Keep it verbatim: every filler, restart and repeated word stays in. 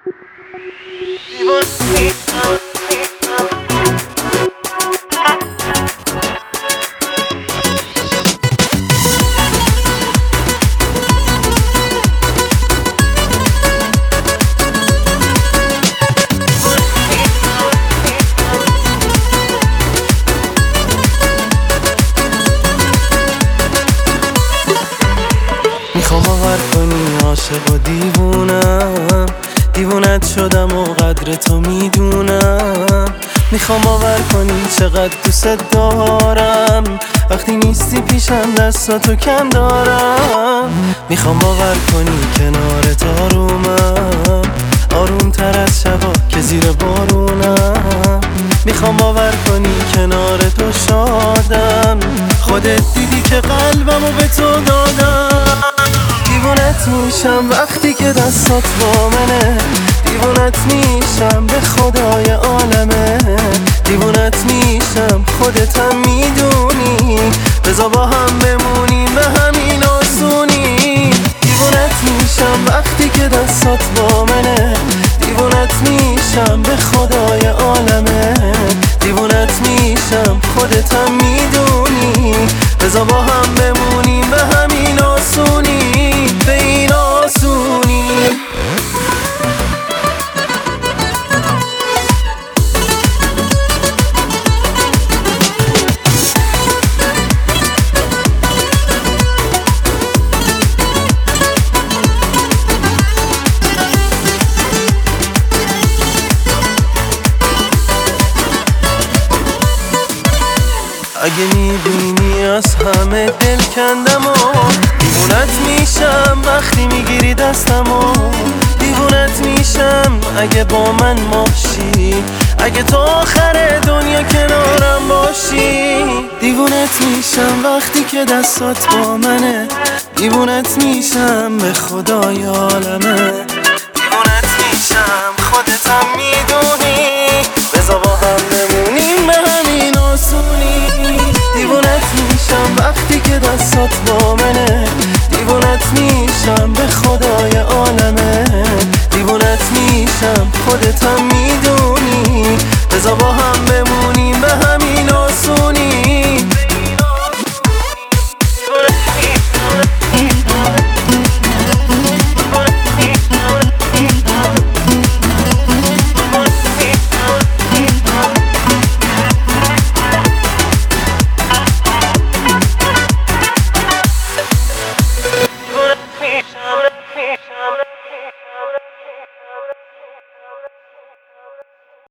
میخوام آور کنی عاشق و دیوونم، دیوونت شدم و قدر تو میدونم. میخوام آور کنی چقدر دوست دارم، وقتی نیستی پیشم دستاتو کم دارم. میخوام باور کنی کنارت آرومم، آروم تر از شبا که زیر بارونم. میخوام باور کنی کنار تو شادم، خودت دیدی که قلبمو به تو دادم. دیوونت میشم وقتی که دستات با منه، دیوونت میشم به خدای عالمه. دیوونت میشم خودت هم میدونی، بذار با هم بمونیم به همین آسونی. دیوونت میشم وقتی که دستات با منه، دیوونت میشم به خدای عالمه. دیوونت میشم خودت هم میدونی، بذار با هم بمونیم به همین آسونی، به این آسونی. اگه میبینی از همه دل کندم و دیوونت میشم وقتی میگیری دستمو. دیوونت میشم اگه با من باشی، اگه تو آخر دنیا کنارم باشی. دیوونت میشم وقتی که دستات با منه، دیوونت میشم به خدای عالمه. دیوونت میشم خودت هم میدونی، بذار با هم بمونیم به همین آسونی. دیوونت میشم وقتی که دستات با منه، دیوونت میشم به خدای عالمه. دیوونت میشم خودت هم